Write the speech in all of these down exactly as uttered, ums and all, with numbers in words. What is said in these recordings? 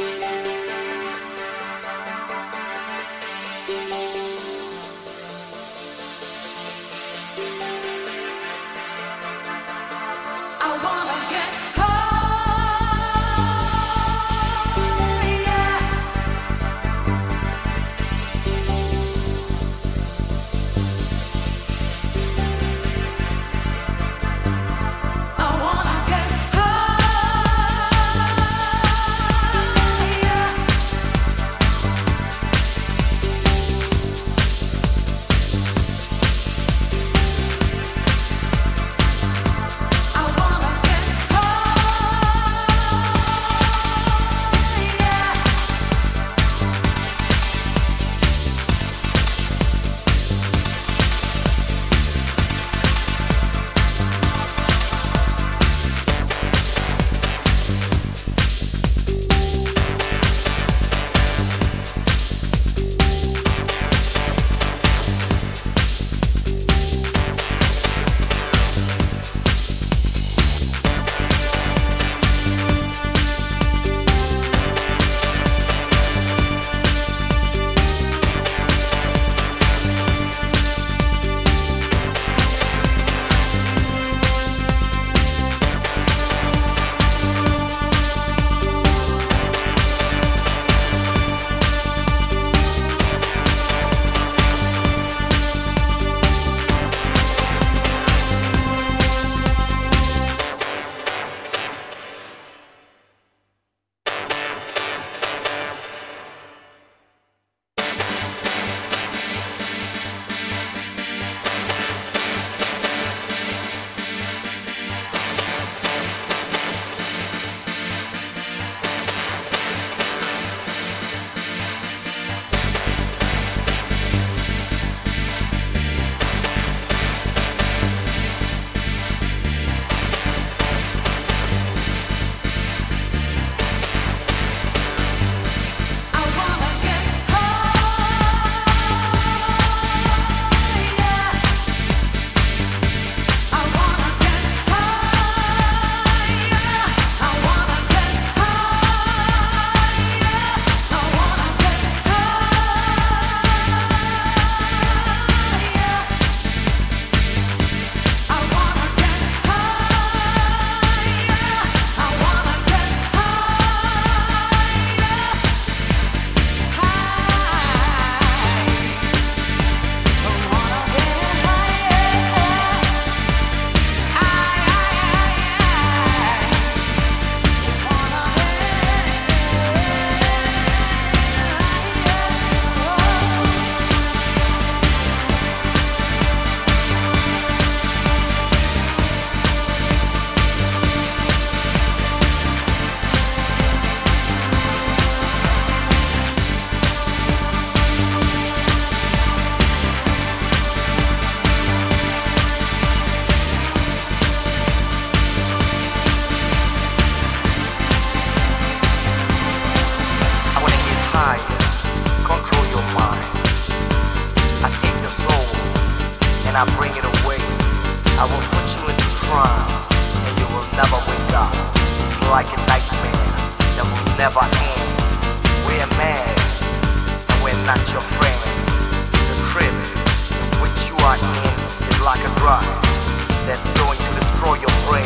I bring it away. I will put you into trance, and you will never wake up. It's like a nightmare that will never end. We're mad, and we're not your friends. The trip in which you are in is like a drug that's going to destroy your brain.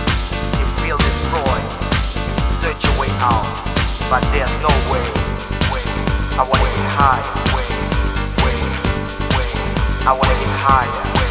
You feel destroyed, you search your way out, but there's no way. way. I wanna get higher. Way, way, way. I wanna get higher.